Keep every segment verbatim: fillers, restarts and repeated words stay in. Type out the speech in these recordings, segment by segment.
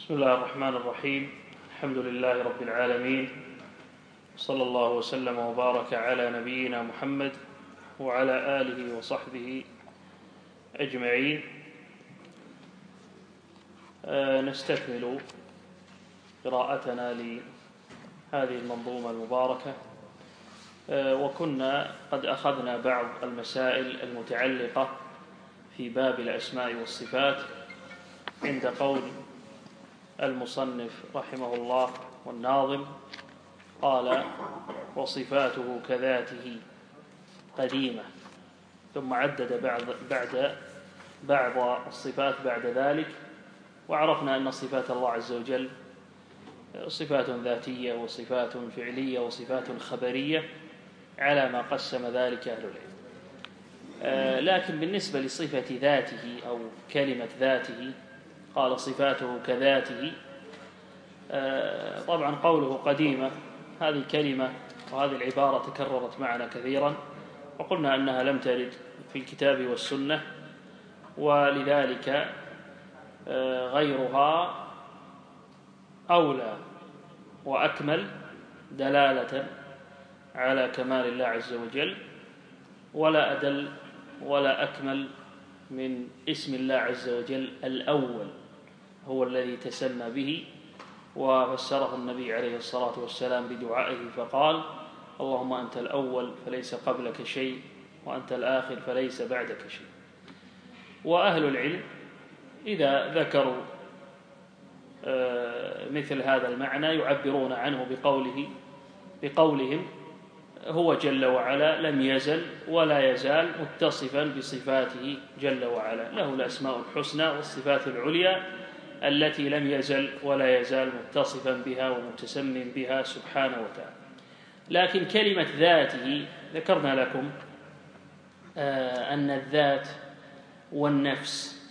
بسم الله الرحمن الرحيم. الحمد لله رب العالمين، صلى الله وسلم وبارك على نبينا محمد وعلى آله وصحبه أجمعين. آه نستكمل قراءتنا لهذه المنظومة المباركة، آه وكنا قد أخذنا بعض المسائل المتعلقة في باب الأسماء والصفات عند قول المصنف رحمه الله والناظم، قال: وصفاته كذاته قديمة، ثم عدد بعض بعد بعض الصفات بعد ذلك. وعرفنا أن صفات الله عز وجل صفات ذاتية وصفات فعلية وصفات خبرية على ما قسم ذلك أهل العلم. آه لكن بالنسبة لصفة ذاته أو كلمة ذاته قال صفاته كذاته، آه طبعا قوله قديمة هذه كلمة وهذه العبارة تكررت معنا كثيرا، وقلنا أنها لم ترد في الكتاب والسنة، ولذلك آه غيرها أولى وأكمل دلالة على كمال الله عز وجل، ولا أدل ولا أكمل من اسم الله عز وجل الأول هو الذي تسمى به، وفسره النبي عليه الصلاة والسلام بدعائه فقال: اللهم أنت الأول فليس قبلك شيء، وأنت الآخر فليس بعدك شيء. وأهل العلم إذا ذكروا مثل هذا المعنى يعبرون عنه بقوله بقولهم هو جل وعلا لم يزل ولا يزال متصفا بصفاته جل وعلا، له الأسماء الحسنى والصفات العليا التي لم يزل ولا يزال متصفا بها ومتسم بها سبحانه وتعالى. لكن كلمة ذاته ذكرنا لكم آه أن الذات والنفس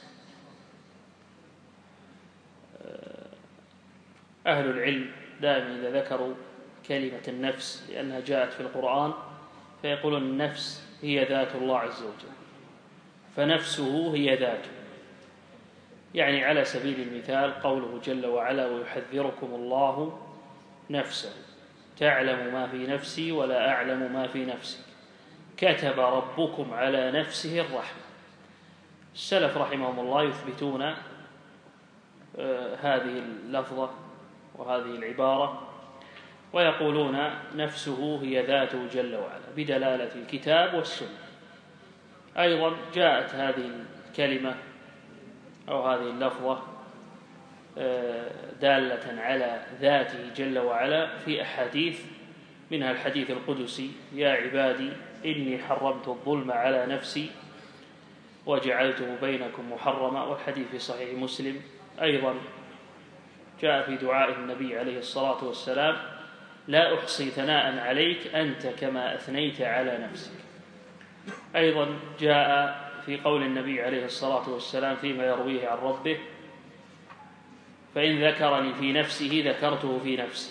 آه أهل العلم دائما إذا ذكروا كلمة النفس لأنها جاءت في القرآن فيقولون النفس هي ذات الله عز وجل، فنفسه هي ذاته. يعني على سبيل المثال قوله جل وعلا: ويحذركم الله نفسه تعلم ما في نفسي ولا أعلم ما في نفسك كتب ربكم على نفسه الرحمة. السلف رحمهم الله يثبتون آه هذه اللفظة وهذه العبارة، ويقولون نفسه هي ذاته جل وعلا بدلالة الكتاب والسنة. أيضا جاءت هذه الكلمة أو هذه اللفظة دالة على ذاته جل وعلا في أحاديث، منها الحديث القدسي: يا عبادي إني حرمت الظلم على نفسي وجعلته بينكم محرما. والحديث في صحيح مسلم أيضا جاء في دعاء النبي عليه الصلاة والسلام: لا أحصي ثناء عليك أنت كما أثنيت على نفسك. أيضا جاء في قول النبي عليه الصلاة والسلام فيما يرويه عن ربه: فإن ذكرني في نفسه ذكرته في نفسي.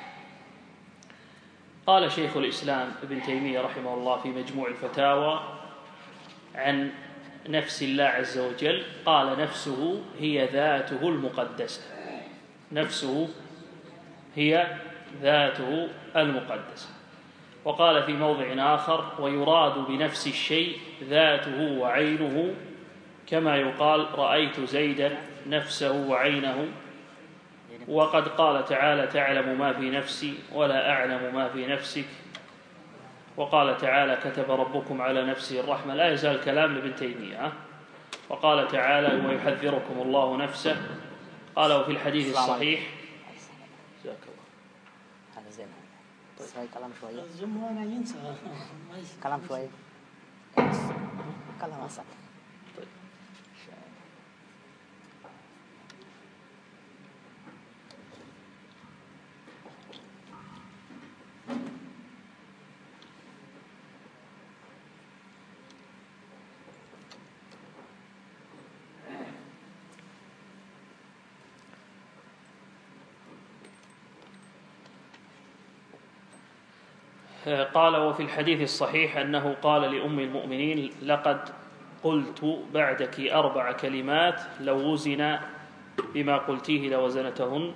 قال شيخ الإسلام ابن تيمية رحمه الله في مجموع الفتاوى عن نفس الله عز وجل، قال: نفسه هي ذاته المقدسة، نفسه هي ذاته المقدسة. وقال في موضع آخر: ويراد بنفس الشيء ذاته وعينه، كما يقال رأيت زيدا نفسه وعينه. وقد قال تعالى: تعلم ما في نفسي ولا أعلم ما في نفسك. وقال تعالى: كتب ربكم على نفسه الرحمة. لا يزال كلام لابن تيمية. وقال تعالى: ويحذركم الله نفسه. قال: وفي الحديث الصحيح جزاك الله هذا زين. طيب كلام شوية. الجمهور ينسى. كلام شوية. كلام أصلا. طيب. قال: وفي الحديث الصحيح أنه قال لأم المؤمنين: لقد قلت بعدك أربع كلمات لو وزن بما قلتيه لوزنتهن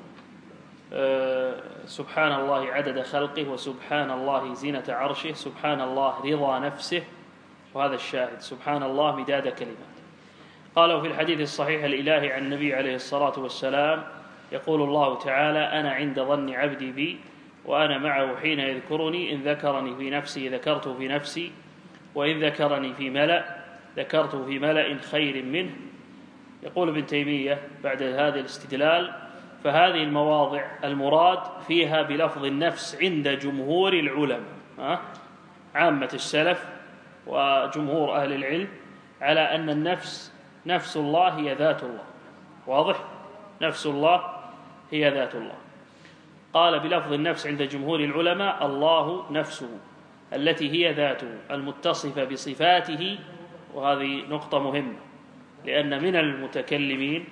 سبحان الله عدد خلقه وسبحان الله زينة عرشه سبحان الله رضا نفسه، وهذا الشاهد سبحان الله مداد كلمات. قالوا في الحديث الصحيح الإلهي عن النبي عليه الصلاة والسلام يقول الله تعالى: أنا عند ظن عبدي بي وأنا معه حين يذكرني، إن ذكرني في نفسي ذكرته في نفسي، وإن ذكرني في ملأ ذكرته في ملأ خير منه. يقول ابن تيمية بعد هذا الاستدلال: فهذه المواضع المراد فيها بلفظ النفس عند جمهور العلماء، عامة السلف وجمهور أهل العلم، على أن النفس نفس الله هي ذات الله. واضح؟ نفس الله هي ذات الله. قال بلفظ النفس عند جمهور العلماء: الله نفسه التي هي ذاته المتصفة بصفاته. وهذه نقطة مهمة، لأن من المتكلمين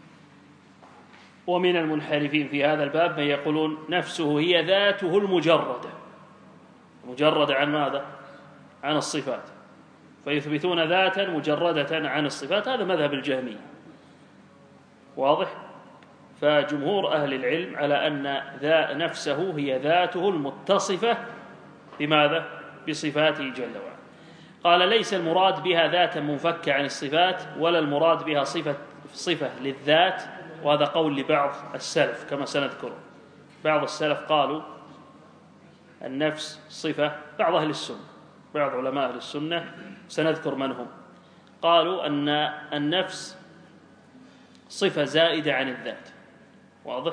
ومن المنحرفين في هذا الباب من يقولون نفسه هي ذاته المجردة، مجردة عن ماذا؟ عن الصفات، فيثبتون ذاتا مجردة عن الصفات. هذا مذهب الجهمية. واضح؟ فجمهور أهل العلم على أن ذا نفسه هي ذاته المتصفة بماذا؟ بصفاته جل وعلا. قال: ليس المراد بها ذاتا منفكة عن الصفات، ولا المراد بها صفة صفة للذات. وهذا قول لبعض السلف كما سنذكره. بعض السلف قالوا النفس صفة، بعض أهل السنة، بعض علماء أهل السنة سنذكر من هم، قالوا أن النفس صفة زائدة عن الذات. واضح؟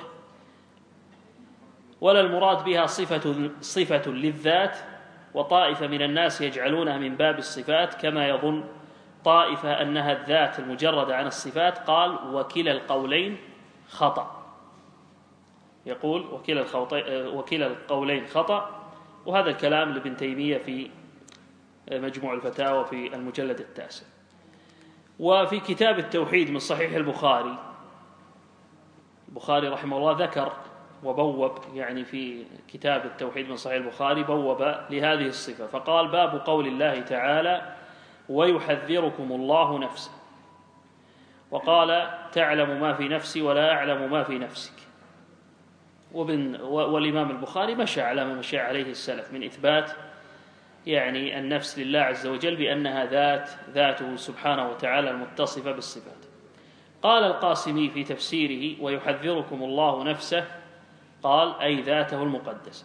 ولا المراد بها صفة صفة للذات. وطائفة من الناس يجعلونها من باب الصفات، كما يظن طائفة أنها الذات المجردة عن الصفات. قال: وكلا القولين خطأ. يقول وكلا وكلا القولين خطأ. وهذا الكلام لابن تيمية في مجموع الفتاوى في المجلد التاسع. وفي كتاب التوحيد من صحيح البخاري، البخاري رحمه الله ذكر وبوب، يعني في كتاب التوحيد من صحيح البخاري بوب لهذه الصفة، فقال: باب قول الله تعالى: ويحذركم الله نفسه. وقال: تعلم ما في نفسي ولا أعلم ما في نفسك. وبن والإمام البخاري مشى على ما مشى عليه السلف من إثبات يعني النفس لله عز وجل بأنها ذات ذاته سبحانه وتعالى المتصفة بالصفات. قال القاسمي في تفسيره: ويحذركم الله نفسه، قال: أي ذاته المقدسة.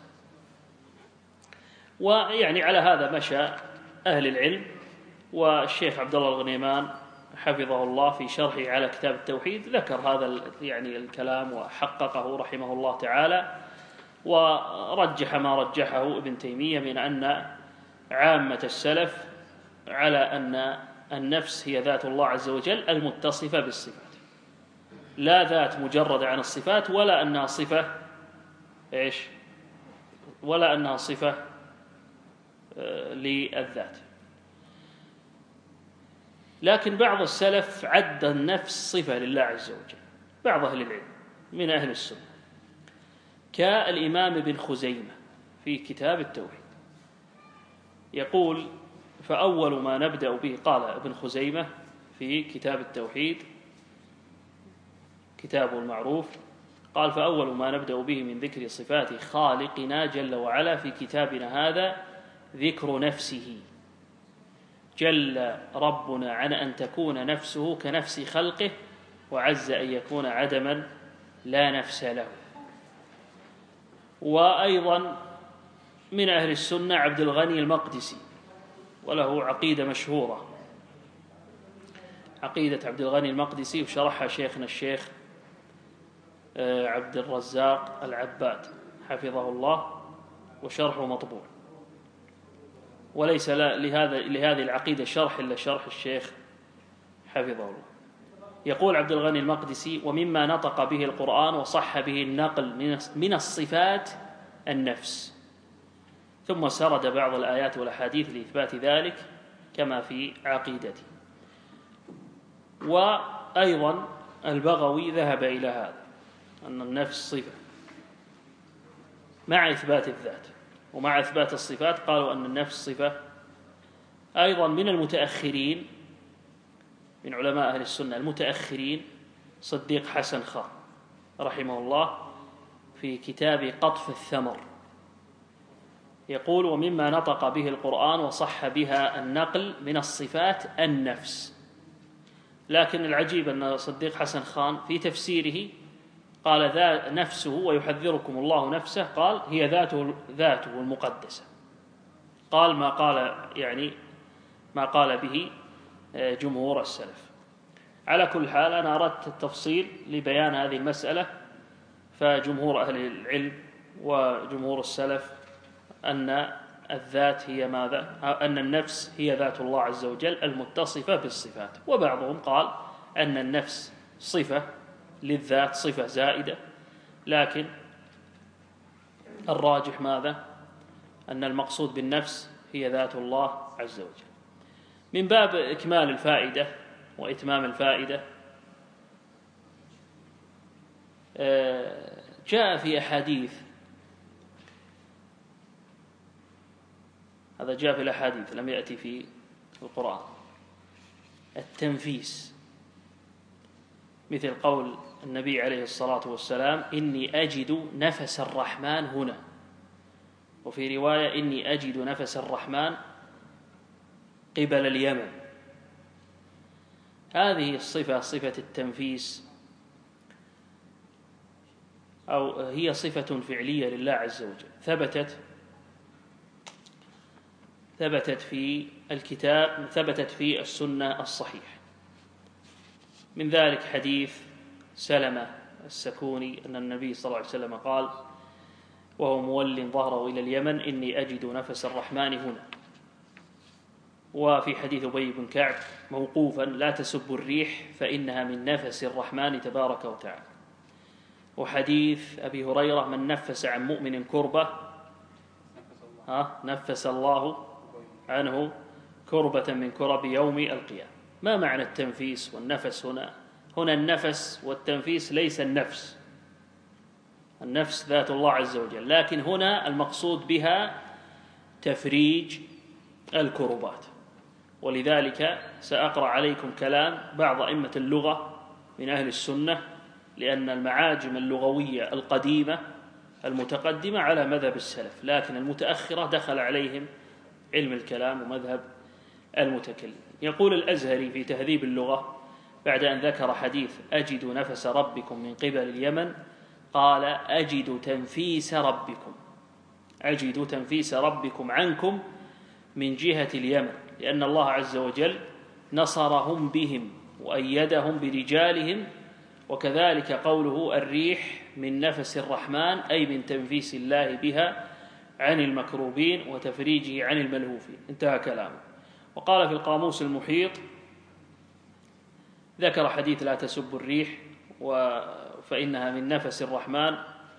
ويعني على هذا مشى أهل العلم. والشيخ عبد الله الغنيمان حفظه الله في شرحه على كتاب التوحيد ذكر هذا يعني الكلام وحققه رحمه الله تعالى، ورجح ما رجحه ابن تيمية من أن عامة السلف على أن النفس هي ذات الله عز وجل المتصفة بالصفات، لا ذات مجردة عن الصفات، ولا أنها صفة إيش ولا أنها صفة للذات. لكن بعض السلف عد النفس صفة لله عز وجل، بعض أهل العلم من أهل السنة، كالإمام ابن خزيمة في كتاب التوحيد يقول: فأول ما نبدأ به، قال ابن خزيمة في كتاب التوحيد كتابه المعروف، قال: فأول ما نبدأ به من ذكر صفات خالقنا جل وعلا في كتابنا هذا ذكر نفسه. جل ربنا عن أن تكون نفسه كنفس خلقه، وعز أن يكون عدما لا نفس له. وأيضا من أهل السنة عبد الغني المقدسي، وله عقيدة مشهورة، عقيدة عبد الغني المقدسي، وشرحها شيخنا الشيخ عبد الرزاق العباد حفظه الله، وشرحه مطبوع، وليس لهذا لهذه العقيدة شرح إلا شرح الشيخ حفظه الله. يقول عبد الغني المقدسي: ومما نطق به القرآن وصح به النقل من الصفات النفس. ثم سرد بعض الآيات والأحاديث لإثبات ذلك كما في عقيدته. وأيضا البغوي ذهب إلى هذا، أن النفس صفة مع إثبات الذات، ومع إثبات الصفات قالوا أن النفس صفة. أيضا من المتأخرين من علماء أهل السنة المتأخرين صديق حسن خان رحمه الله في كتاب قطف الثمر، يقول: ومما نطق به القرآن وصح بها النقل من الصفات النفس. لكن العجيب أن صديق حسن خان في تفسيره قال ذا نفسه ويحذركم الله نفسه، قال هي ذاته ذاته المقدسة، قال ما قال يعني ما قال به جمهور السلف. على كل حال أنا أردت التفصيل لبيان هذه المسألة، فجمهور أهل العلم وجمهور السلف أن الذات هي ماذا؟ أن النفس هي ذات الله عز وجل المتصفة بالصفات، وبعضهم قال أن النفس صفة للذات، صفة زائدة، لكن الراجح ماذا؟ أن المقصود بالنفس هي ذات الله عز وجل. من باب إكمال الفائدة وإتمام الفائدة، جاء في أحاديث، هذا جاء في الأحاديث لم يأتي في القرآن، التنفيس، مثل قول النبي عليه الصلاة والسلام: إني أجد نفس الرحمن هنا، وفي رواية: إني أجد نفس الرحمن قبل اليمن. هذه الصفة، صفة التنفيس، أو هي صفة فعلية لله عز وجل، ثبتت ثبتت في الكتاب، ثبتت في السنة الصحيحة. من ذلك حديث سلمة السكوني أن النبي صلى الله عليه وسلم قال وهو مول ظهره إلى اليمن: إني أجد نفس الرحمن هنا. وفي حديث أبي بن كعب موقوفا: لا تسبوا الريح فإنها من نفس الرحمن تبارك وتعالى. وحديث أبي هريرة: من نفس عن مؤمن كربة ها نفس الله عنه كربة من كرب يوم القيامة. ما معنى التنفيس والنفس هنا؟ هنا النفس والتنفيس ليس النفس، النفس ذات الله عز وجل، لكن هنا المقصود بها تفريج الكربات. ولذلك سأقرأ عليكم كلام بعض أئمة اللغة من أهل السنة، لأن المعاجم اللغوية القديمة المتقدمة على مذهب السلف، لكن المتأخرة دخل عليهم علم الكلام ومذهب المتكلم. يقول الأزهري في تهذيب اللغة بعد أن ذكر حديث أجد نفس ربكم من قبل اليمن، قال: أجد تنفيس ربكم، أجد تنفيس ربكم عنكم من جهة اليمن، لأن الله عز وجل نصرهم بهم وأيدهم برجالهم. وكذلك قوله الريح من نفس الرحمن، أي من تنفيس الله بها عن المكروبين وتفريجه عن الملهوفين. انتهى كلامه. وقال في القاموس المحيط، ذكر حديث لا تسبوا الريح فإنها من نفس الرحمن،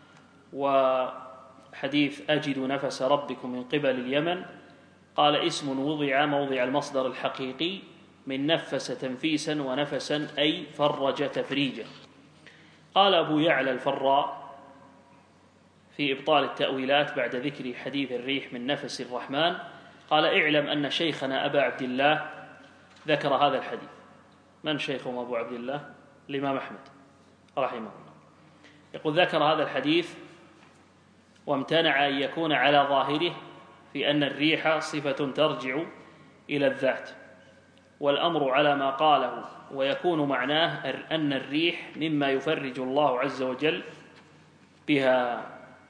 وحديث أجد نفس ربكم من قبل اليمن، قال اسم وضع موضع المصدر الحقيقي من نفس تنفيسا ونفسا، أي فرج تفريجا. قال أبو يعلى الفراء في إبطال التأويلات بعد ذكر حديث الريح من نفس الرحمن، قال: اعلم أن شيخنا أبا عبد الله ذكر هذا الحديث. من شيخهم أبو عبد الله؟ الإمام أحمد رحمه الله. يقول: ذكر هذا الحديث وامتنع أن يكون على ظاهره في أن الريح صفة ترجع إلى الذات، والأمر على ما قاله، ويكون معناه أن الريح مما يفرج الله عز وجل بها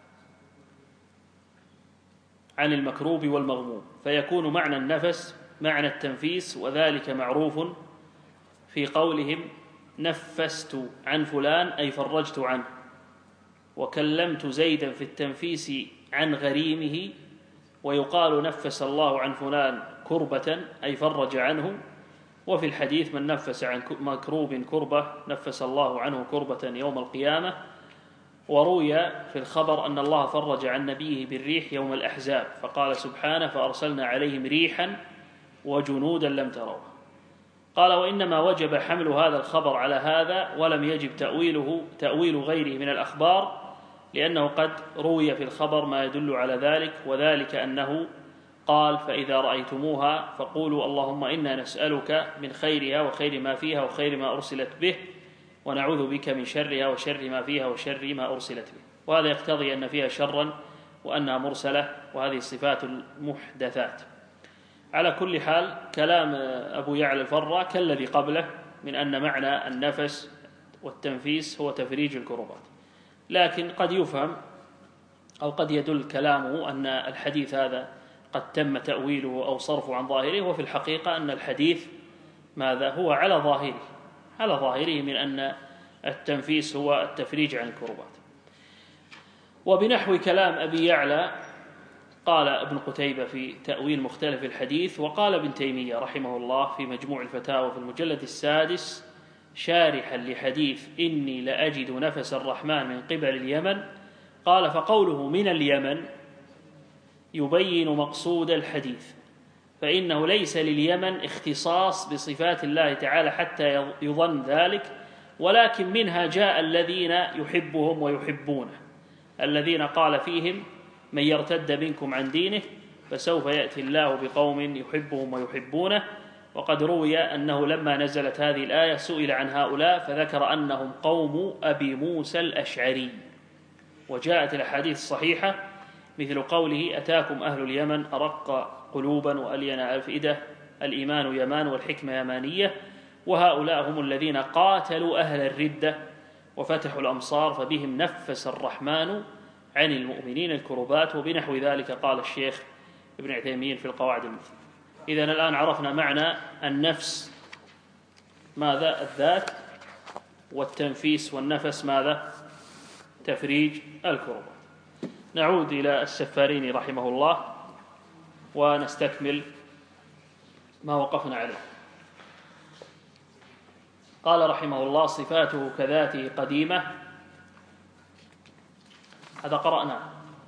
عن المكروب والمغموم، فيكون معنى النفس معنى التنفيس، وذلك معروف في قولهم نفست عن فلان، أي فرجت عنه، وكلمت زيدا في التنفيس عن غريمه، ويقال نفس الله عن فلان كربة، أي فرج عنه. وفي الحديث من نفس عن مكروب كربة نفس الله عنه كربة يوم القيامة. وروي في الخبر أن الله فرج عن نبيه بالريح يوم الأحزاب، فقال سبحانه: فأرسلنا عليهم ريحا وجنودا لم تروها. قال: وإنما وجب حمل هذا الخبر على هذا، ولم يجب تأويله تأويل غيره من الأخبار، لأنه قد روي في الخبر ما يدل على ذلك، وذلك أنه قال: فإذا رأيتموها فقولوا اللهم إنا نسألك من خيرها وخير ما فيها وخير ما أرسلت به ونعوذ بك من شرها وشر ما فيها وشر ما أرسلت به. وهذا يقتضي أن فيها شرا وأنها مرسلة، وهذه الصفات المحدثات. على كل حال كلام أبو يعلى الفراء كالذي قبله من أن معنى النفس والتنفيس هو تفريج الكربات، لكن قد يفهم أو قد يدل كلامه أن الحديث هذا قد تم تأويله أو صرفه عن ظاهره، وفي الحقيقة أن الحديث ماذا هو على ظاهره على ظاهره من أن التنفيس هو التفريج عن الكربات. وبنحو كلام أبي يعلى قال ابن قتيبة في تأويل مختلف الحديث، وقال ابن تيمية رحمه الله في مجموع الفتاوى في المجلد السادس شارحا لحديث إني لأجد نفس الرحمن من قبل اليمن، قال فقوله من اليمن يبين مقصود الحديث، فإنه ليس لليمن اختصاص بصفات الله تعالى حتى يظن ذلك، ولكن منها جاء الذين يحبهم ويحبونه، الذين قال فيهم من يرتد منكم عن دينه فسوف يأتي الله بقوم يحبهم ويحبونه. وقد روي أنه لما نزلت هذه الآية سئل عن هؤلاء فذكر أنهم قوم أبي موسى الأشعري. وجاءت الأحاديث الصحيحة مثل قوله أتاكم أهل اليمن أرق قلوبا وألين أفئدة، الإيمان يمان والحكمة يمانية، وهؤلاء هم الذين قاتلوا أهل الردة وفتحوا الأمصار فبهم نفس الرحمن عن المؤمنين الكربات. وبنحو ذلك قال الشيخ ابن عثيمين في القواعد المثلى. إذن الآن عرفنا معنى النفس ماذا الذات، والتنفيس والنفس ماذا تفريج الكربات. نعود إلى السفاريني رحمه الله ونستكمل ما وقفنا عليه. قال رحمه الله صفاته كذاته قديمة، هذا قرأنا.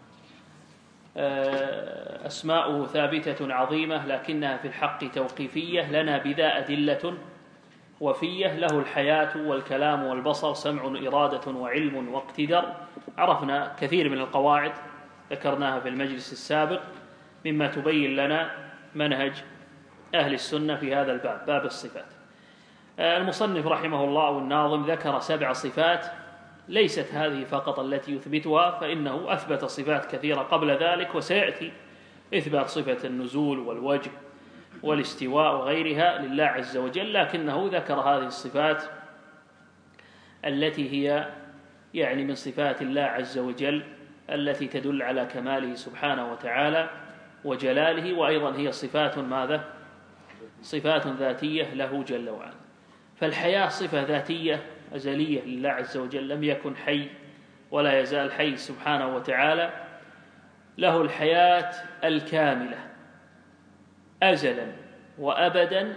أسماؤه ثابتة عظيمة لكنها في الحق توقيفية، لنا بذا أدلة وفية، له الحياة والكلام والبصر سمع إرادة وعلم واقتدر. عرفنا كثير من القواعد ذكرناها في المجلس السابق مما تبين لنا منهج أهل السنة في هذا الباب، باب الصفات. المصنف رحمه الله والناظم ذكر سبع صفات، ليست هذه فقط التي يثبتها، فإنه أثبت صفات كثيرة قبل ذلك، وسيأتي إثبات صفة النزول والوجه والاستواء وغيرها لله عز وجل، لكنه ذكر هذه الصفات التي هي يعني من صفات الله عز وجل التي تدل على كماله سبحانه وتعالى وجلاله، وأيضا هي صفات ماذا؟ صفات ذاتية له جل وعلا. فالحياة صفة ذاتية أزلية لله عز وجل، لم يكن حي ولا يزال حي سبحانه وتعالى، له الحياة الكاملة أزلا وأبدا،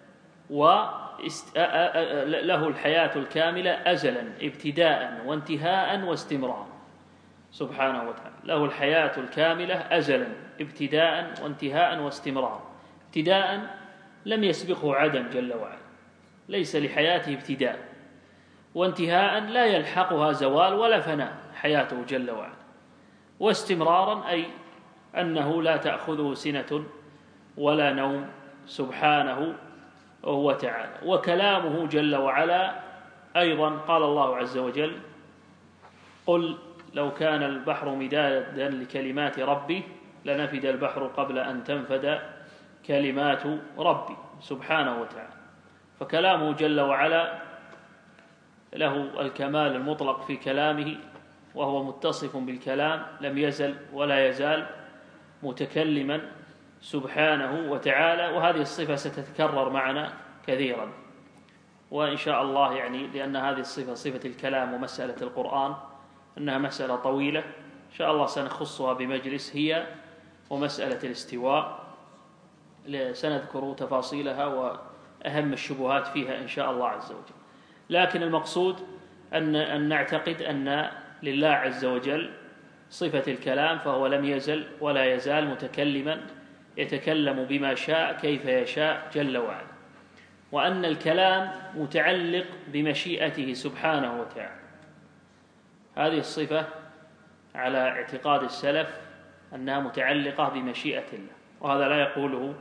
وله الحياة الكاملة أزلا ابتداء وانتهاء واستمرارا سبحانه وتعالى. له الحياة الكاملة أزلا ابتداء وانتهاء واستمرارا. ابتداء لم يسبقه عدم جل وعلا، ليس لحياته ابتداء، وانتهاء لا يلحقها زوال ولا فناء حياته جل وعلا، واستمرارا أي أنه لا تأخذه سنة ولا نوم سبحانه وتعالى. وكلامه جل وعلا أيضا قال الله عز وجل قل لو كان البحر مدادا لكلمات ربي لنفد البحر قبل أن تنفد كلمات ربي سبحانه وتعالى. فكلامه جل وعلا له الكمال المطلق في كلامه، وهو متصف بالكلام، لم يزل ولا يزال متكلما سبحانه وتعالى. وهذه الصفة ستتكرر معنا كثيرا وإن شاء الله، يعني لأن هذه الصفة صفة الكلام ومسألة القرآن أنها مسألة طويلة إن شاء الله سنخصها بمجلس، هي ومسألة الاستواء سنذكر تفاصيلها وأهم الشبهات فيها إن شاء الله عز وجل. لكن المقصود أن, أن نعتقد أن لله عز وجل صفة الكلام، فهو لم يزل ولا يزال متكلما يتكلم بما شاء كيف يشاء جل وعلا، وأن الكلام متعلق بمشيئته سبحانه وتعالى. هذه الصفة على اعتقاد السلف أنها متعلقة بمشيئة الله، وهذا لا يقوله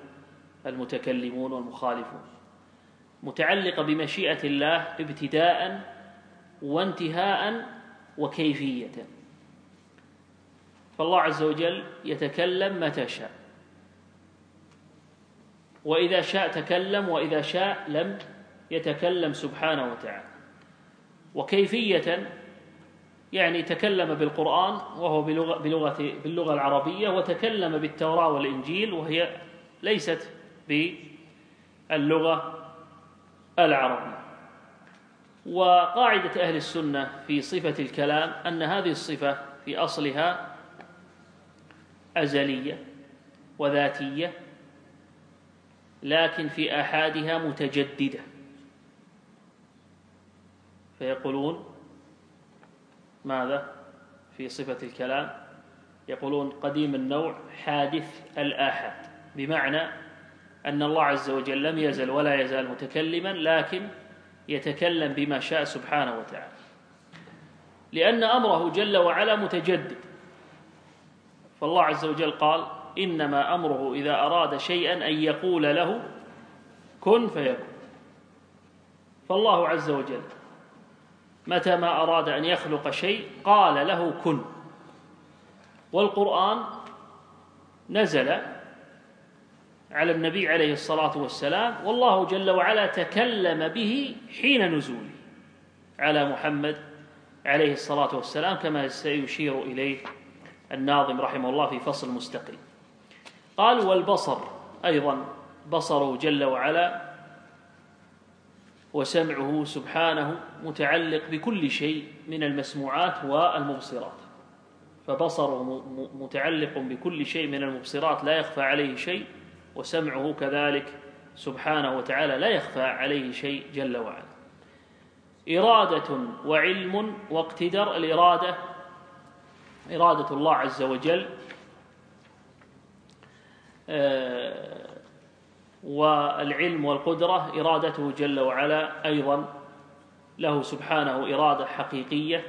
المتكلمون والمخالفون. متعلقة بمشيئة الله ابتداء وانتهاء وكيفية. فالله عز وجل يتكلم متى شاء، وإذا شاء تكلم، وإذا شاء لم يتكلم سبحانه وتعالى. وكيفية يعني تكلم بالقرآن وهو بلغة, بلغة باللغة العربية، وتكلم بالتوراة والإنجيل وهي ليست باللغة العربية. وقاعدة أهل السنة في صفة الكلام أن هذه الصفة في أصلها أزلية وذاتية، لكن في آحادها متجددة. فيقولون ماذا في صفة الكلام؟ يقولون قديم النوع حادث الآحاد، بمعنى أن الله عز وجل لم يزل ولا يزال متكلما، لكن يتكلم بما شاء سبحانه وتعالى، لأن أمره جل وعلا متجدد. فالله عز وجل قال: إنما أمره إذا أراد شيئا أن يقول له كن فيكون. فالله عز وجل متى ما أراد أن يخلق شيء قال له كن. والقرآن نزل على النبي عليه الصلاة والسلام، والله جل وعلا تكلم به حين نزوله على محمد عليه الصلاة والسلام، كما سيشير إليه الناظم رحمه الله في فصل مستقل. قال: والبصر أيضا بصره جل وعلا وسمعه سبحانه متعلق بكل شيء من المسموعات والمبصرات، فبصره متعلق بكل شيء من المبصرات لا يخفى عليه شيء، وسمعه كذلك سبحانه وتعالى لا يخفى عليه شيء جل وعلا. إرادة وعلم واقتدر. الإرادة إرادة الله عز وجل، آه والعلم والقدرة إرادته جل وعلا أيضا له سبحانه إرادة حقيقية،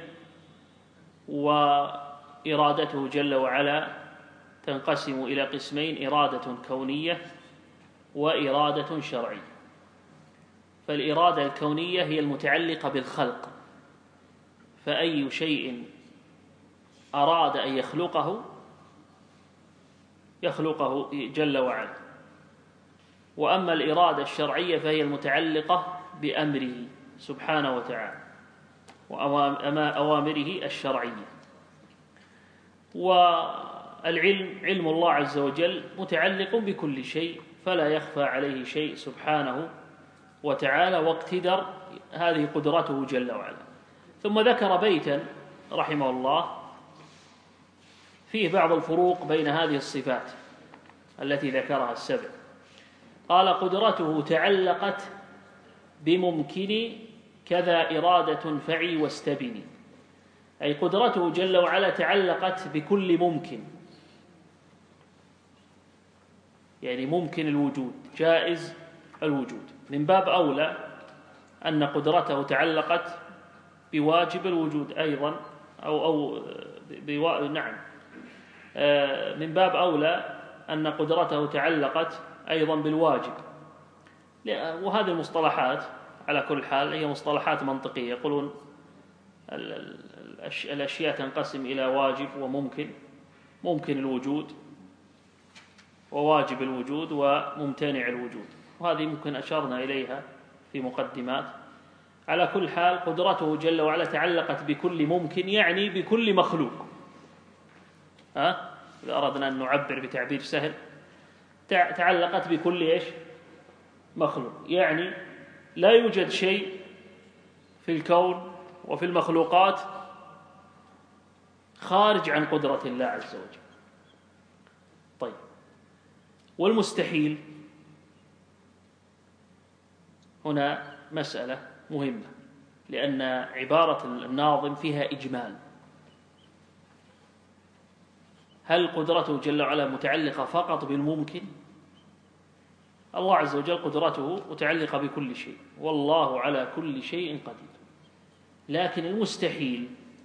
وإرادته جل وعلا تنقسم إلى قسمين: إرادة كونية وإرادة شرعية. فالإرادة الكونية هي المتعلقة بالخلق، فأي شيء أراد أن يخلقه يخلقه جل وعلا. وأما الإرادة الشرعية فهي المتعلقة بأمره سبحانه وتعالى وأوامره الشرعية. والعلم علم الله عز وجل متعلق بكل شيء، فلا يخفى عليه شيء سبحانه وتعالى، واقتدر هذه قدرته جل وعلا. ثم ذكر بيتا رحمه الله فيه بعض الفروق بين هذه الصفات التي ذكرها السبع. قال: قدرته تعلقت بممكن كذا إرادة فعي واستبني. أي قدرته جل وعلا تعلقت بكل ممكن، يعني ممكن الوجود، جائز الوجود. من باب أولى أن قدرته تعلقت بواجب الوجود أيضا، أو أو بوا... نعم من باب أولى أن قدرته تعلقت أيضا بالواجب. وهذه المصطلحات على كل حال هي مصطلحات منطقية. يقولون الأشياء تنقسم إلى واجب وممكن، ممكن الوجود وواجب الوجود وممتنع الوجود، وهذه ممكن أشرنا إليها في مقدمات. على كل حال قدرته جل وعلا تعلقت بكل ممكن، يعني بكل مخلوق. ها؟ إذا أردنا أن نعبر بتعبير سهل، تعلقت بكل إيش؟ مخلوق. يعني لا يوجد شيء في الكون وفي المخلوقات خارج عن قدرة الله عز وجل. طيب، والمستحيل هنا مسألة مهمة، لأن عبارة الناظم فيها إجمال. هل قدرته جل وعلا متعلقة فقط بالممكن؟ الله عز وجل قدرته متعلقة بكل شيء، والله على كل شيء قدير. لكن المستحيل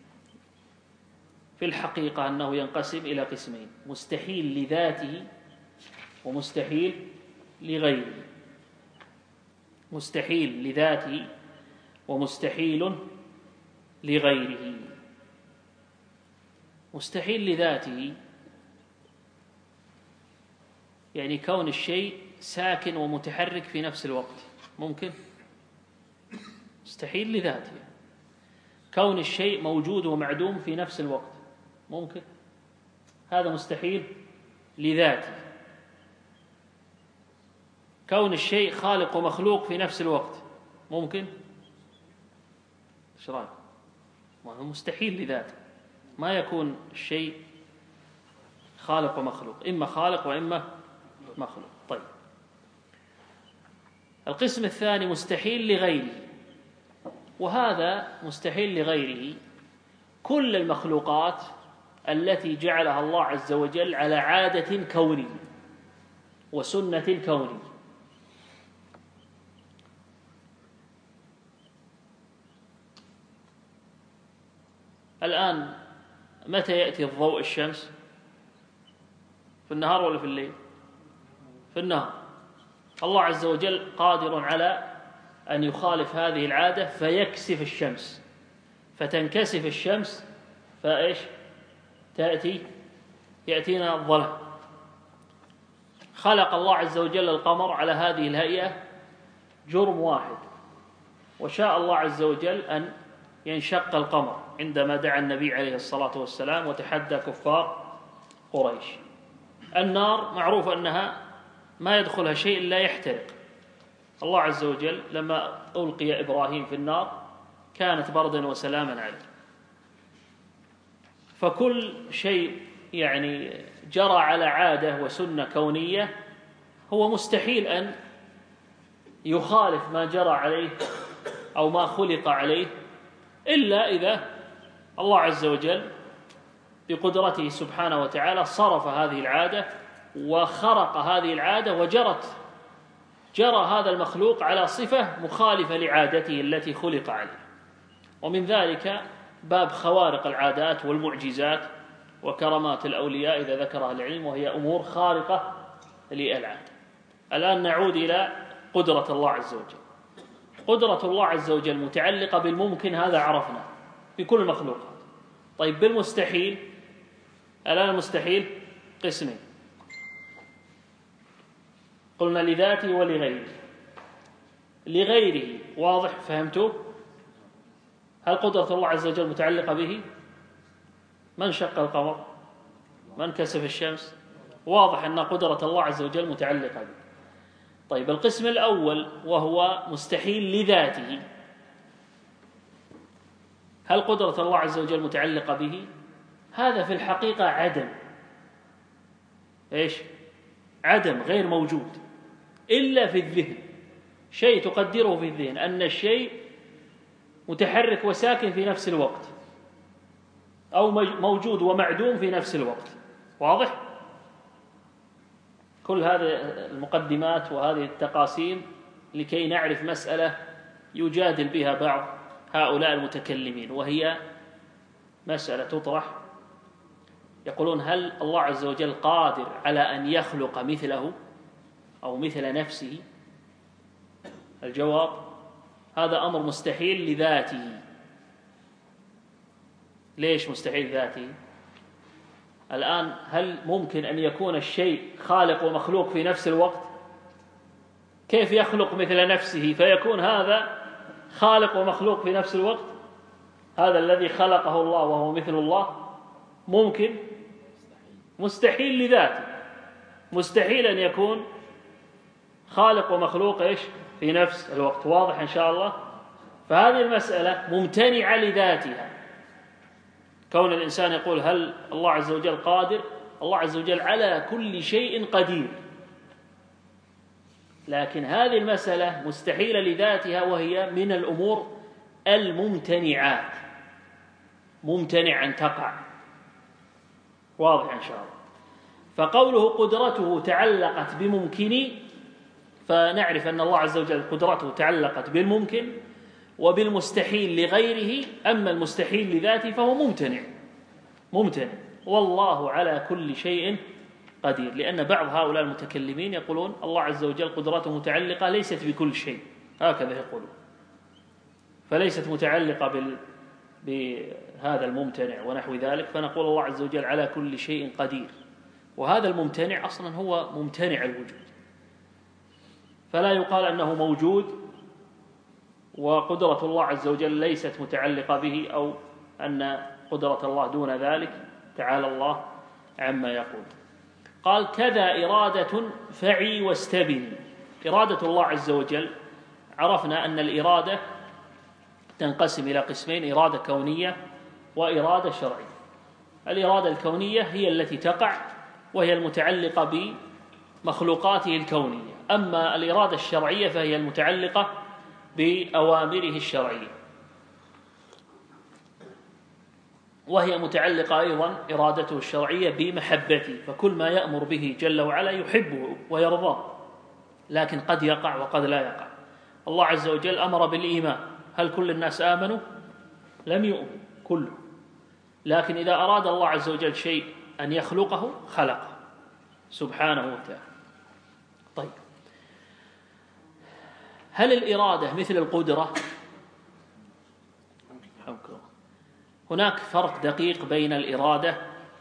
في الحقيقة أنه ينقسم إلى قسمين: مستحيل لذاته ومستحيل لغيره. مستحيل لذاته ومستحيل لغيره. مستحيل لذاته يعني كون الشيء ساكن ومتحرك في نفس الوقت، ممكن؟ مستحيل لذاته. كون الشيء موجود ومعدوم في نفس الوقت، ممكن؟ هذا مستحيل لذاته. كون الشيء خالق ومخلوق في نفس الوقت، ممكن؟ ايش رايك؟ ما هو مستحيل لذاته، ما يكون الشيء خالق ومخلوق، إما خالق وإما مخلوق. طيب، القسم الثاني مستحيل لغيره، وهذا مستحيل لغيره كل المخلوقات التي جعلها الله عز وجل على عادة كونية وسنة كونية. الآن متى يأتي الضوء الشمس؟ في النهار ولا في الليل؟ في النهار. الله عز وجل قادر على أن يخالف هذه العادة فيكسف الشمس، فتنكسف الشمس فإيش؟ تأتي يأتينا الظلام. خلق الله عز وجل القمر على هذه الهيئة جرم واحد، وشاء الله عز وجل أن ينشق القمر عندما دعا النبي عليه الصلاة والسلام وتحدى كفار قريش. النار معروف أنها ما يدخلها شيء إلا يحترق. الله عز وجل لما ألقي إبراهيم في النار كانت بردا وسلاما عليه. فكل شيء يعني جرى على عادة وسنة كونية هو مستحيل أن يخالف ما جرى عليه أو ما خلق عليه، إلا إذا الله عز وجل بقدرته سبحانه وتعالى صرف هذه العادة وخرق هذه العادة وجرت جرى هذا المخلوق على صفة مخالفة لعادته التي خلق عليه. ومن ذلك باب خوارق العادات والمعجزات وكرامات الأولياء إذا ذكرها العلم، وهي أمور خارقة للعادة. الآن نعود إلى قدرة الله عز وجل. قدرة الله عز وجل متعلقة بالممكن، هذا عرفنا بكل المخلوقات. طيب، بالمستحيل، الآن المستحيل قسمين، قلنا لذاته ولغيره. لغيره واضح، فهمتوا؟ هل قدرة الله عز وجل متعلقة به؟ من شق القمر؟ من كسف الشمس؟ واضح أن قدرة الله عز وجل متعلقة به. طيب، القسم الأول وهو مستحيل لذاته، هل قدرة الله عز وجل متعلقة به؟ هذا في الحقيقة عدم. إيش؟ عدم، غير موجود إلا في الذهن. شيء تقدره في الذهن أن الشيء متحرك وساكن في نفس الوقت، أو موجود ومعدوم في نفس الوقت. واضح؟ كل هذه المقدمات وهذه التقاسيم لكي نعرف مسألة يجادل بها بعض هؤلاء المتكلمين، وهي مسألة تطرح، يقولون: هل الله عز وجل قادر على أن يخلق مثله أو مثل نفسه؟ الجواب: هذا أمر مستحيل لذاته. ليش مستحيل ذاته؟ الآن هل ممكن أن يكون الشيء خالق ومخلوق في نفس الوقت؟ كيف يخلق مثل نفسه فيكون هذا خالق ومخلوق في نفس الوقت؟ هذا الذي خلقه الله وهو مثل الله ممكن؟ مستحيل لذاته. مستحيل أن يكون خالق ومخلوق إيش في نفس الوقت. واضح إن شاء الله؟ فهذه المسألة ممتنعة لذاتها. كون الإنسان يقول هل الله عز وجل قادر؟ الله عز وجل على كل شيء قدير، لكن هذه المسألة مستحيلة لذاتها، وهي من الأمور الممتنعات، ممتنع أن تقع. واضح إن شاء الله؟ فقوله قدرته تعلقت بممكن، فنعرف أن الله عز وجل قدرته تعلقت بالممكن وبالمستحيل لغيره. أما المستحيل لذاته فهو ممتنع ممتنع والله على كل شيء قدير. لأن بعض هؤلاء المتكلمين يقولون الله عز وجل قدرته متعلقة ليست بكل شيء، هكذا يقولون، فليست متعلقة بهذا الممتنع ونحو ذلك، فنقول الله عز وجل على كل شيء قدير، وهذا الممتنع أصلا هو ممتنع الوجود، فلا يقال أنه موجود وقدرة الله عز وجل ليست متعلقة به، أو أن قدرة الله دون ذلك، تعالى الله عما يقول. قال كذا إرادة فعي واستبن. إرادة الله عز وجل عرفنا أن الإرادة تنقسم إلى قسمين: إرادة كونية وإرادة شرعية. الإرادة الكونية هي التي تقع وهي المتعلقة بمخلوقاته الكونية، أما الإرادة الشرعية فهي المتعلقة بأوامره الشرعية، وهي متعلقة أيضا إرادته الشرعية بمحبته، فكل ما يأمر به جل وعلا يحبه ويرضاه، لكن قد يقع وقد لا يقع. الله عز وجل أمر بالإيمان، هل كل الناس آمنوا؟ لم يؤمن كله، لكن إذا أراد الله عز وجل شيء أن يخلقه خلقه سبحانه وتعالى. طيب، هل الإرادة مثل القدرة؟ هناك فرق دقيق بين الإرادة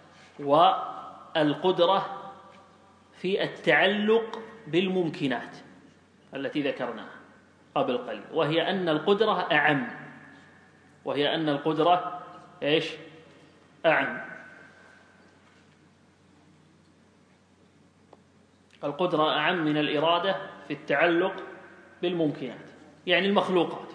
والقدرة في التعلق بالممكنات التي ذكرناها قبل قليل، وهي أن القدرة أعم، وهي أن القدرة إيش؟ أعم. القدرة أعم من الإرادة في التعلق بالممكنات، يعني المخلوقات.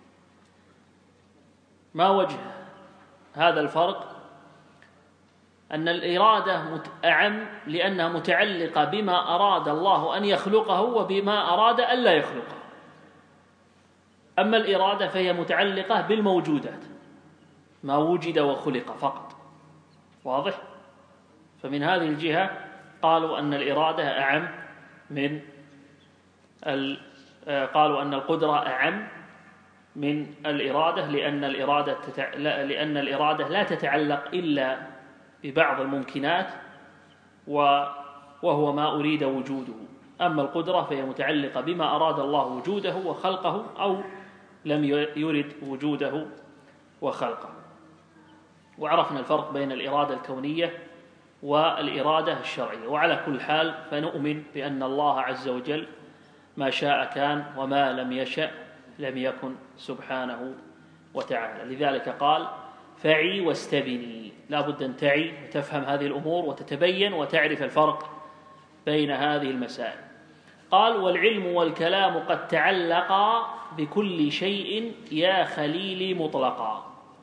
ما وجه هذا الفرق؟ أن الإرادة أعم لأنها متعلقة بما أراد الله أن يخلقه وبما أراد أن لا يخلقه، أما الإرادة فهي متعلقة بالموجودات، ما وجد وخلق فقط. واضح؟ فمن هذه الجهة قالوا أن الإرادة أعم من ال... قالوا أن القدرة أعم من الإرادة، لأن الإرادة تتع... لأن الإرادة لا تتعلق إلا ببعض الممكنات وهو ما أريد وجوده، أما القدرة فهي متعلقة بما أراد الله وجوده وخلقه أو لم يرد وجوده وخلقه. وعرفنا الفرق بين الإرادة الكونية والإرادة الشرعية. وعلى كل حال فنؤمن بأن الله عز وجل ما شاء كان وما لم يشأ لم يكن سبحانه وتعالى. لذلك قال فعي واستبني، لا بد أن تعي وتفهم هذه الأمور وتتبين وتعرف الفرق بين هذه المسائل. قال والعلم والكلام قد تعلقا بكل شيء يا خليلي مطلقا.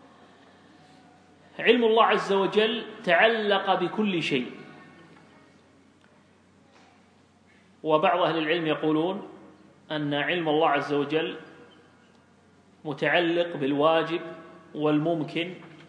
علم الله عز وجل تعلق بكل شيء، وبعض أهل العلم يقولون أن علم الله عز وجل متعلق بالواجب والممكن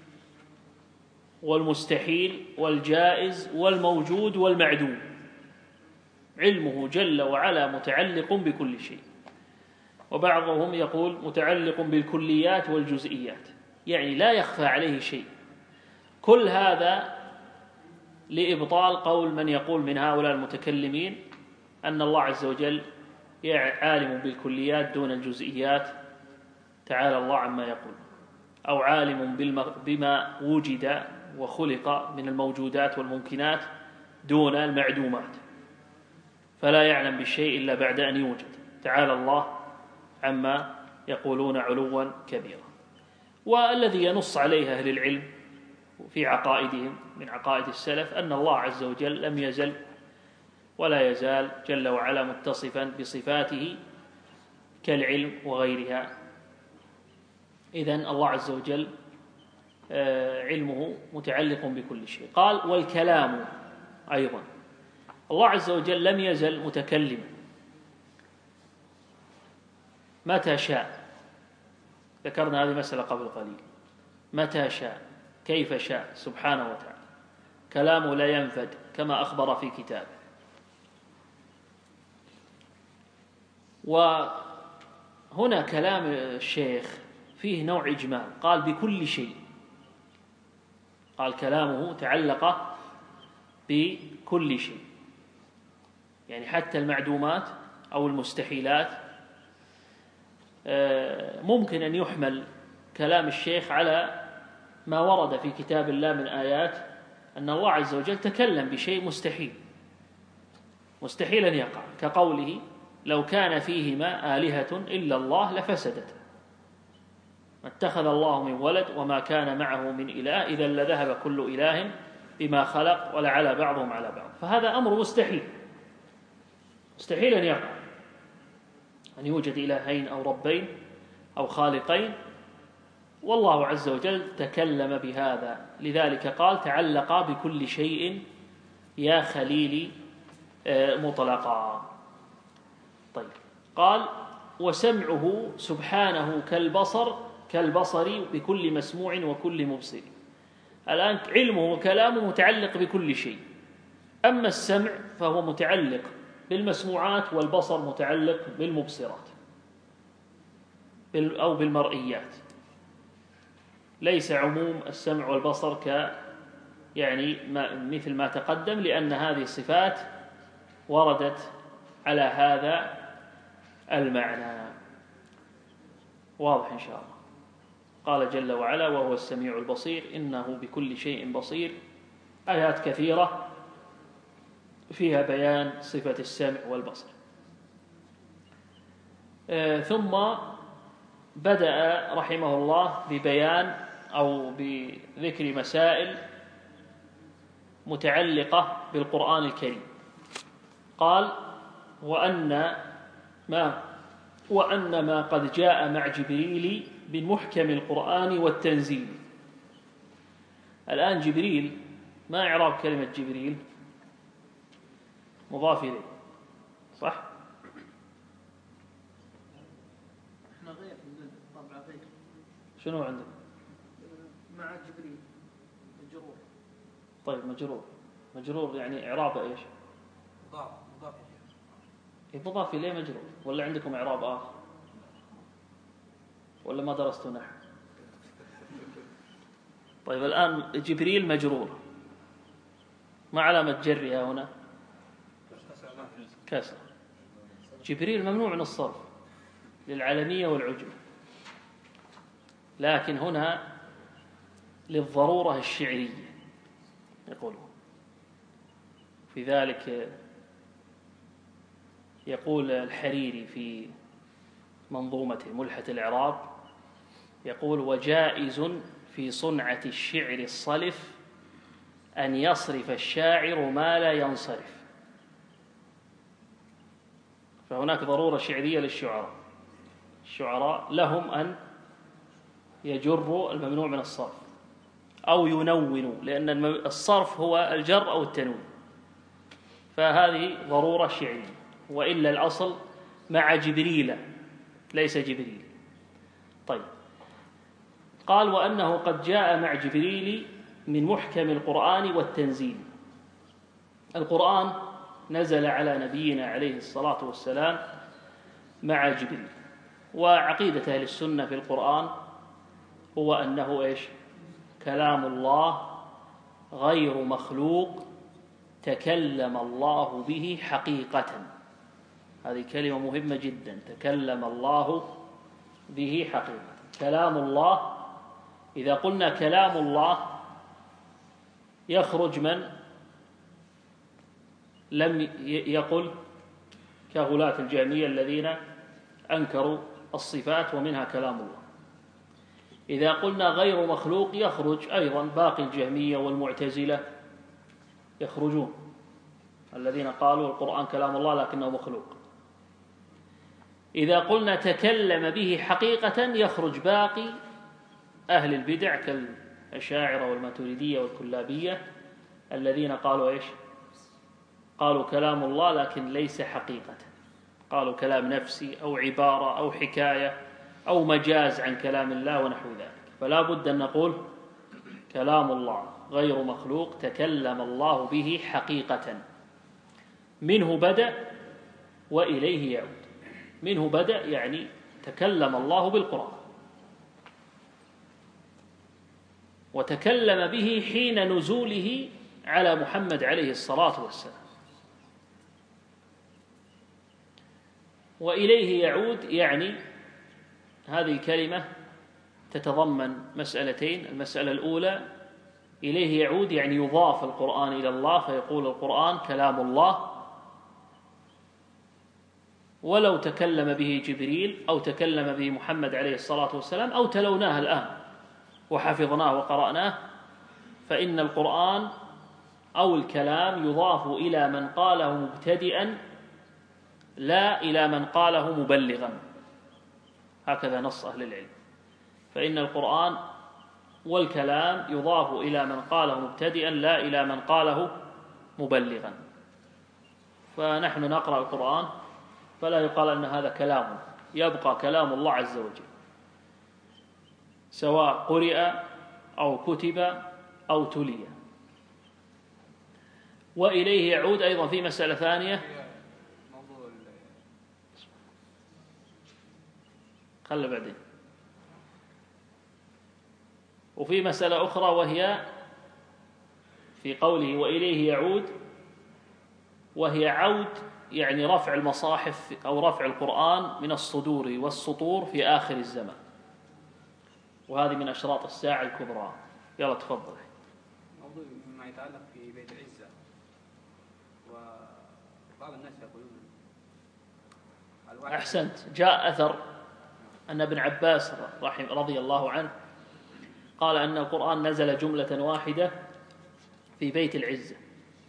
والمستحيل والجائز والموجود والمعدوم. علمه جل وعلا متعلق بكل شيء. وبعضهم يقول متعلق بالكليات والجزئيات، يعني لا يخفى عليه شيء. كل هذا لإبطال قول من يقول من هؤلاء المتكلمين أن الله عز وجل عالم بالكليات دون الجزئيات، تعالى الله عما يقول، أو عالم بما وجد وخلق من الموجودات والممكنات دون المعدومات، فلا يعلم بالشيء إلا بعد أن يوجد، تعالى الله عما يقولون علوا كبيرا. والذي ينص عليه أهل العلم في عقائدهم من عقائد السلف أن الله عز وجل لم يزل ولا يزال جل وعلا متصفا بصفاته كالعلم وغيرها. إذن الله عز وجل علمه متعلق بكل شيء. قال والكلام أيضا، الله عز وجل لم يزل متكلما متى شاء، ذكرنا هذه مسألة قبل قليل، متى شاء كيف شاء سبحانه وتعالى، كلامه لا ينفد كما أخبر في كتابه. وهنا كلام الشيخ فيه نوع إجمال، قال بكل شيء، قال كلامه تعلق بكل شيء، يعني حتى المعدومات أو المستحيلات ممكن أن يحمل كلام الشيخ على ما ورد في كتاب الله من آيات أن الله عز وجل تكلم بشيء مستحيل مستحيل أن يقع، كقوله لو كان فيهما آلهة إلا الله لفسدتا، ما اتخذ الله من ولد وما كان معه من إله إذا لذهب كل إله بما خلق ولعلى بعضهم على بعض. فهذا أمر مستحيل مستحيل أن يقع، أن يوجد إلهين أو ربين أو خالقين، والله عز وجل تكلم بهذا، لذلك قال تعلق بكل شيء يا خليلي مطلقا. طيب، قال وسمعه سبحانه كالبصر كالبصر بكل مسموع وكل مبصر. الآن علمه وكلامه متعلق بكل شيء، أما السمع فهو متعلق بالمسموعات، والبصر متعلق بالمبصرات أو بالمرئيات، ليس عموم السمع والبصر ك يعني ما مثل ما تقدم، لأن هذه الصفات وردت على هذا المعنى. واضح إن شاء الله. قال جل وعلا وهو السميع البصير إنه بكل شيء بصير، آيات كثيرة فيها بيان صفة السمع والبصر. آه ثم بدأ رحمه الله ببيان أو بذكر مسائل متعلقة بالقرآن الكريم. قال وأن ما وأن ما قد جاء مع جبريل من محكم القرآن والتنزيل. الآن جبريل، ما إعراب كلمة جبريل؟ مضاف إليه، صح؟ احنا غير طبعا غير. شنو عندك؟ مع جبريل مجرور. طيب مجرور، مجرور يعني إعرابه إيش؟ مضاف مضاف إليه. مضاف إليه مجرور، ولا عندكم إعراب آخر؟ ولا ما درستوا نحو؟ طيب الآن جبريل مجرور، ما علامة جرها هنا؟ كسر. جبريل ممنوع من الصرف للعلمية والعجمة، لكن هنا للضرورة الشعرية يقولون. في ذلك يقول الحريري في منظومته ملحة الإعراب، يقول وجائز في صنعة الشعر الصلف أن يصرف الشاعر ما لا ينصرف. فهناك ضرورة شعرية للشعراء، الشعراء لهم أن يجروا الممنوع من الصرف أو ينونوا، لأن الصرف هو الجر أو التنوين، فهذه ضرورة شعرية، وإلا الأصل مع جبريل ليس جبريل. طيب، قال وأنه قد جاء مع جبريل من محكم القرآن والتنزيل. القرآن نزل على نبينا عليه الصلاة والسلام مع جبريل، وعقيدة أهل السنة في القرآن هو أنه إيش؟ كلام الله غير مخلوق تكلم الله به حقيقة. هذه كلمة مهمة جدا، تكلم الله به حقيقة. كلام الله، إذا قلنا كلام الله يخرج من لم يقل كغلاة الجهمية الذين أنكروا الصفات ومنها كلام الله. إذا قلنا غير مخلوق يخرج أيضا باقي الجهمية والمعتزلة، يخرجون الذين قالوا القرآن كلام الله لكنه مخلوق. إذا قلنا تكلم به حقيقة يخرج باقي أهل البدع كالأشاعرة والماتريدية والكلابية الذين قالوا إيش؟ قالوا كلام الله لكن ليس حقيقة، قالوا كلام نفسي أو عبارة أو حكاية أو مجاز عن كلام الله ونحو ذلك. فلا بد أن نقول كلام الله غير مخلوق تكلم الله به حقيقة، منه بدأ وإليه يعود. منه بدأ يعني تكلم الله بالقرآن، وتكلم به حين نزوله على محمد عليه الصلاة والسلام، وإليه يعود يعني هذه الكلمة تتضمن مسألتين. المسألة الأولى إليه يعود يعني يضاف القرآن إلى الله، فيقول القرآن كلام الله، ولو تكلم به جبريل أو تكلم به محمد عليه الصلاة والسلام أو تلوناه الآن وحفظناه وقرأناه، فإن القرآن أو الكلام يضاف إلى من قاله مبتدئا لا إلى من قاله مبلغا، هكذا نص أهل العلم. فإن القرآن والكلام يضاف إلى من قاله مبتدئا لا إلى من قاله مبلغا. فنحن نقرأ القرآن فلا يقال أن هذا كلام، يبقى كلام الله عز وجل سواء قرئ أو كتب أو تلي. وإليه يعود أيضا في مسألة ثانية، خلى بعدين، وفي مسألة أخرى وهي في قوله وإليه يعود، وهي عود يعني رفع المصاحف أو رفع القرآن من الصدور والسطور في آخر الزمان، وهذه من أشراط الساعة الكبرى. يلا تفضل. موضوع مما يتعلق في بيت العزة، وبعض الناس يقولون أحسنت. جاء أثر أن ابن عباس رضي الله عنه قال أن القرآن نزل جملة واحدة في بيت العزة.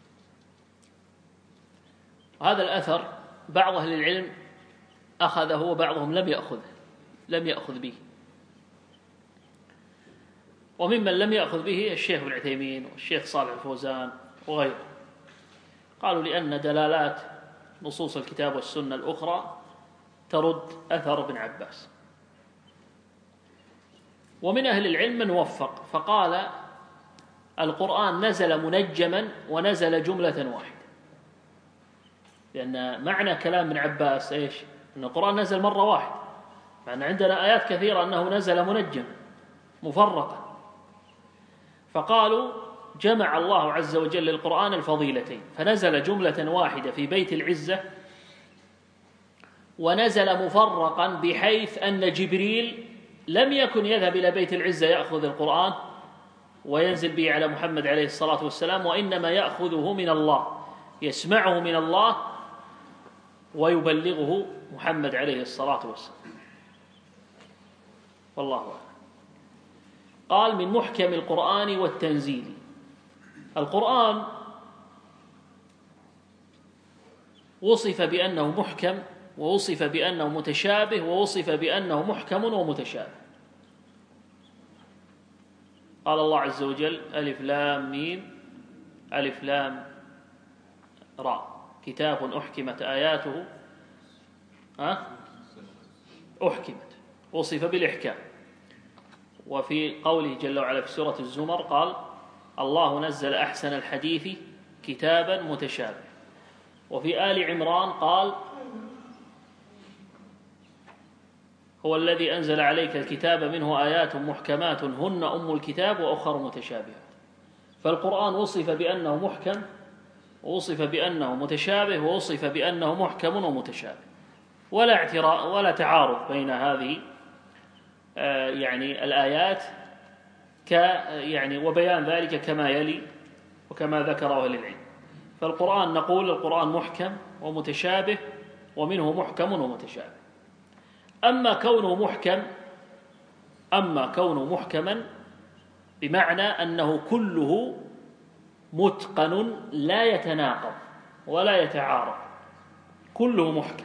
وهذا الأثر بعض أهل العلم أخذه وبعضهم لم يأخذه لم يأخذ به، وممن لم يأخذ به الشيخ ابن عثيمين والشيخ صالح الفوزان وغيره. قالوا لأن دلالات نصوص الكتاب والسنة الأخرى ترد أثر ابن عباس. ومن أهل العلم من وفق فقال القرآن نزل منجما ونزل جملة واحدة، لأن معنى كلام ابن عباس إيش؟ أن القرآن نزل مرة واحدة، مع أن عندنا آيات كثيرة أنه نزل منجما مفرقا. فقالوا جمع الله عز وجل للقرآن الفضيلتين، فنزل جملة واحدة في بيت العزة، ونزل مفرقا بحيث أن جبريل لم يكن يذهب إلى بيت العزة يأخذ القرآن وينزل به على محمد عليه الصلاة والسلام، وإنما يأخذه من الله، يسمعه من الله ويبلغه محمد عليه الصلاة والسلام. والله أعلم. قال من محكم القرآن والتنزيل. القرآن وصف بأنه محكم، ووصف بأنه متشابه، ووصف بأنه محكم ومتشابه. قال الله عز وجل ألف لام ميم ألف لام راء كتاب أحكمت آياته أه؟ أحكمت، وصف بالإحكام. وفي قوله جل وعلا في سورة الزمر قال الله نزل أحسن الحديث كتابا متشابه. وفي آل عمران قال هو الذي أنزل عليك الكتاب منه آيات محكمات هن أم الكتاب وأخر متشابهات. فالقرآن وصف بأنه محكم، ووصف بأنه متشابه، ووصف بأنه محكم ومتشابه، ولا اعتراض ولا تعارض بين هذه آه يعني الآيات ك يعني وبيان ذلك كما يلي وكما ذكره أهل العلم. فالقرآن نقول القرآن محكم ومتشابه، ومنه محكم ومتشابه. أما كونه محكم أما كونه محكما بمعنى أنه كله متقن لا يتناقض ولا يتعارض، كله محكم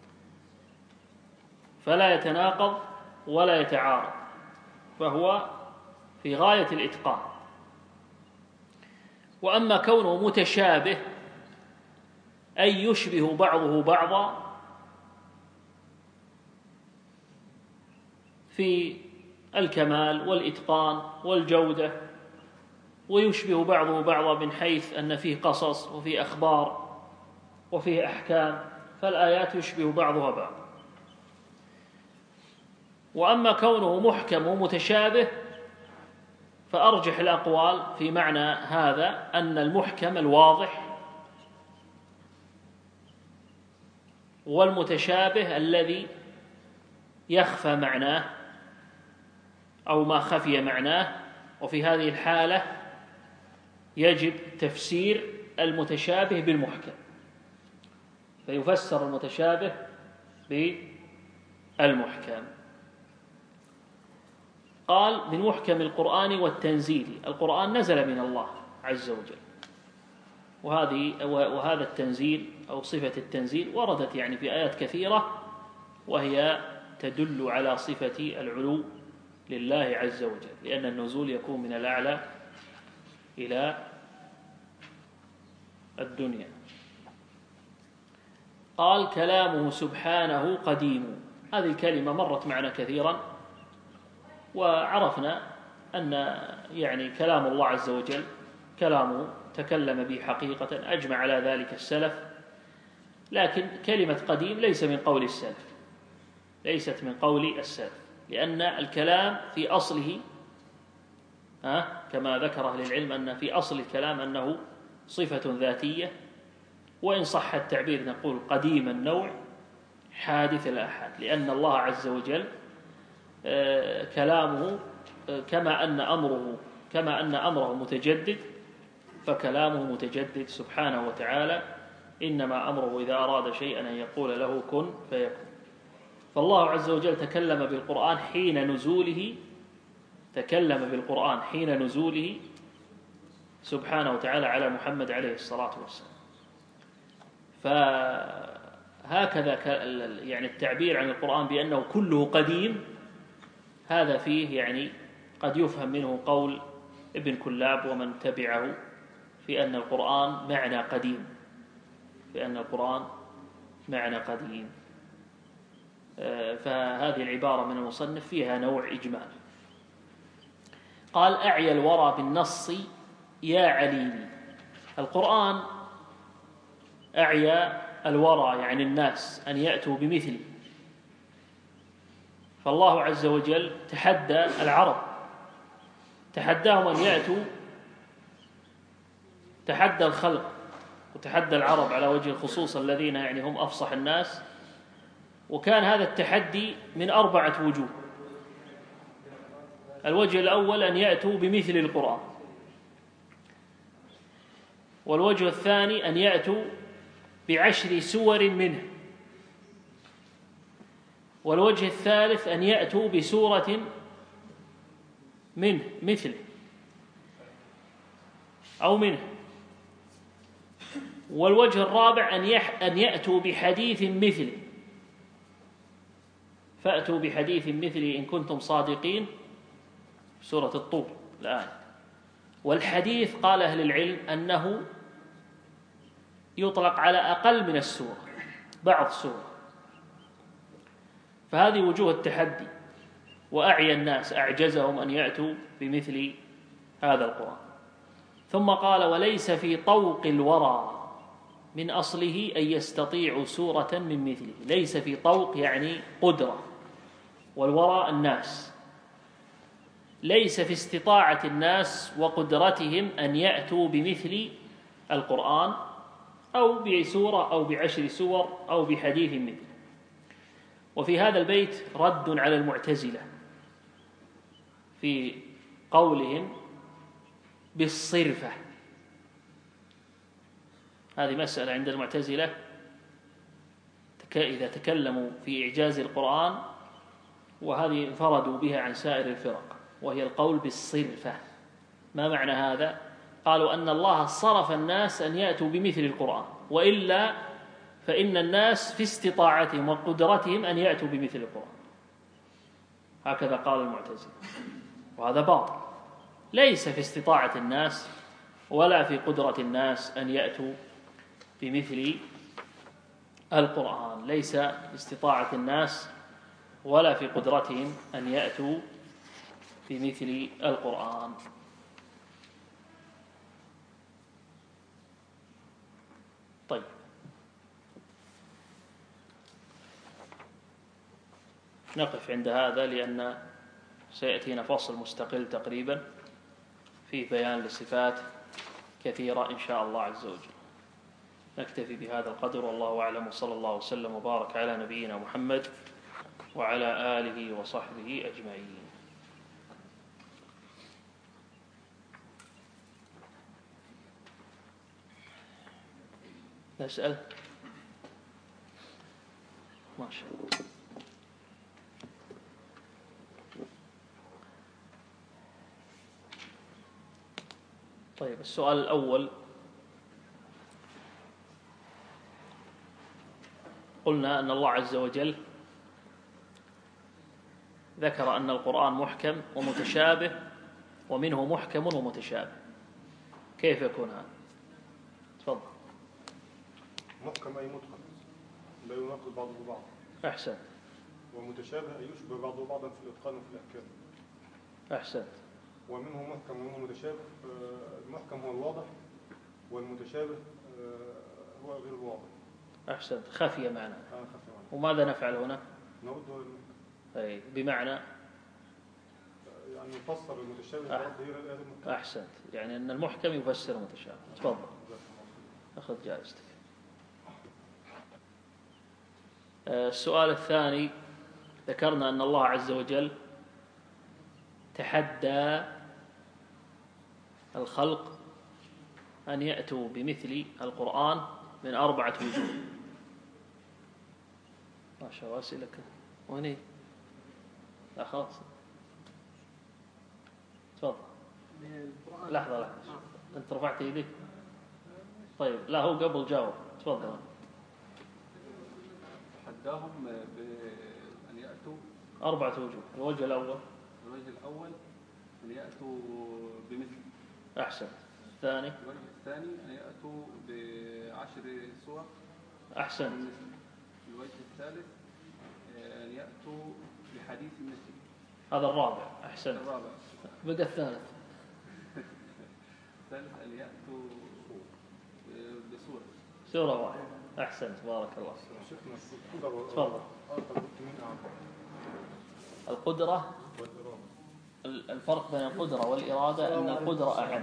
فلا يتناقض ولا يتعارض، فهو في غاية الإتقان. وأما كونه متشابه أي يشبه بعضه بعضا في الكمال والإتقان والجودة، ويشبه بعضه بعضا من حيث أن فيه قصص وفيه أخبار وفيه أحكام، فالآيات يشبه بعضها بعض. وأما كونه محكم ومتشابه فأرجح الأقوال في معنى هذا أن المحكم الواضح، والمتشابه الذي يخفى معناه أو ما خفي معناه، وفي هذه الحالة يجب تفسير المتشابه بالمحكم، فيفسر المتشابه بالمحكم. قال من محكم القرآن والتنزيل، القرآن نزل من الله عز وجل، وهذه وهذا التنزيل أو صفة التنزيل وردت يعني في آيات كثيرة، وهي تدل على صفة العلو لله عز وجل، لأن النزول يكون من الأعلى إلى الدنيا. قال كلامه سبحانه قديم، هذه الكلمة مرت معنا كثيرا، وعرفنا أن يعني كلام الله عز وجل كلامه تكلم به حقيقة، أجمع على ذلك السلف، لكن كلمة قديم ليس من قول السلف، ليست من قول السلف، لأن الكلام في أصله ها كما ذكر أهل العلم أن في أصل الكلام أنه صفة ذاتية، وإن صح التعبير نقول قديم النوع حادث الآحاد، لأن الله عز وجل كلامه كما أن أمره كما أن أمره متجدد، فكلامه متجدد سبحانه وتعالى، إنما أمره إذا أراد شيئا أن يقول له كن فيكون. فالله عز وجل تكلم بالقرآن حين نزوله تكلم بالقرآن حين نزوله سبحانه وتعالى على محمد عليه الصلاة والسلام. فهكذا يعني التعبير عن القرآن بأنه كله قديم، هذا فيه يعني قد يفهم منه قول ابن كلاب ومن تبعه في أن القرآن معنى قديم، في أن القرآن معنى قديم. فهذه العبارة من المصنف فيها نوع إجمال. قال أعيا الورى بالنص يا عليم، القرآن أعيا الورى يعني الناس أن يأتوا بمثله، فالله عز وجل تحدى العرب، تحداهم أن يأتوا، تحدى الخلق وتحدى العرب على وجه الخصوص الذين يعني هم أفصح الناس، وكان هذا التحدي من أربعة وجوه. الوجه الأول أن يأتوا بمثل القرآن، والوجه الثاني أن يأتوا بعشر سور منه، والوجه الثالث أن يأتوا بسورة منه مثله أو منه، والوجه الرابع أن أن يأتوا بحديث مثله، فأتوا بحديث مثله إن كنتم صادقين، سورة الطور الآن. والحديث قال أهل العلم أنه يطلق على أقل من السورة، بعض سورة. فهذه وجوه التحدي، وأعيا الناس أعجزهم أن يأتوا بمثل هذا القرآن. ثم قال وليس في طوق الورى من أصله أن يستطيعوا سورة من مثله، ليس في طوق يعني قدرة، والورى الناس، ليس في استطاعة الناس وقدرتهم أن يأتوا بمثل القرآن أو بسورة أو بعشر سور أو بحديث مثله. وفي هذا البيت رد على المعتزلة في قولهم بالصرفة. هذه مسألة عند المعتزلة إذا تكلموا في إعجاز القرآن، وهذه انفردوا بها عن سائر الفرق، وهي القول بالصرفة. ما معنى هذا؟ قالوا أن الله صرف الناس أن يأتوا بمثل القرآن، وإلا فإن الناس في استطاعتهم وقدرتهم أن يأتوا بمثل القرآن. هكذا قال المعتزلة، وهذا باطل. ليس في استطاعة الناس ولا في قدرة الناس أن يأتوا بمثل القرآن، ليس في استطاعة الناس ولا في قدرتهم أن يأتوا بمثل القرآن. طيب، نقف عند هذا لأن سيأتينا فصل مستقل تقريبا فيه بيان لصفات كثيرة إن شاء الله عز وجل. نكتفي بهذا القدر، والله أعلم، وصلى الله وسلم وبارك على نبينا محمد وعلى آله وصحبه أجمعين. نسأل ما شاء الله. طيب السؤال الأول، قلنا أن الله عز وجل ذكر أن القرآن محكم ومتشابه ومنه محكم ومتشابه، كيف يكون هذا؟ تفضل. محكم أي متقن لا يناقض بعضه بعضا. أحسن. ومتشابه أي يشبه بعضه بعضا في الإتقان وفي الأحكام. أحسن. ومنه محكم ومنه متشابه. المحكم هو الواضح والمتشابه هو غير الواضح. أحسن. خفي معنا. آه خفي معنا. وماذا نفعل هنا؟ نرده أي بمعنى يعني نفسر المتشابه أح... برد غير المحكم. أحسنت، يعني أن المحكم يفسر المتشابه. تفضل أخذ جائزتك. السؤال الثاني، ذكرنا أن الله عز وجل تحدى الخلق أن يأتوا بمثل القرآن من أربعة وجوه. ما شاء الله أسئلة وين؟ لا خلاص تفضل. لحظة لحظة أنت رفعت يديك. طيب لا هو قبل جاوب. تفضل. حداهم بأن يأتوا أربعة وجوه. الوجه الأول الوجه الأول أن يأتوا بمثل. أحسن. الثاني الوجه الثاني أن يأتوا بعشر صور. أحسن. الوجه الثالث أن يأتوا بحديث مثل. هذا الرابع. أحسن. الرابع. بقى الثالث. الثالث أن يأتوا بصورة سورة واحدة. أحسن تبارك الله. تفضل. القدرة، الفرق بين القدرة والإرادة أن القدرة أعم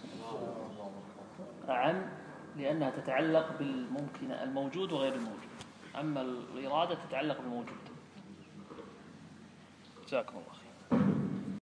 أعم لأنها تتعلق بالممكن الموجود وغير الموجود، أما الإرادة تتعلق بالموجود. جزاكم الله خير.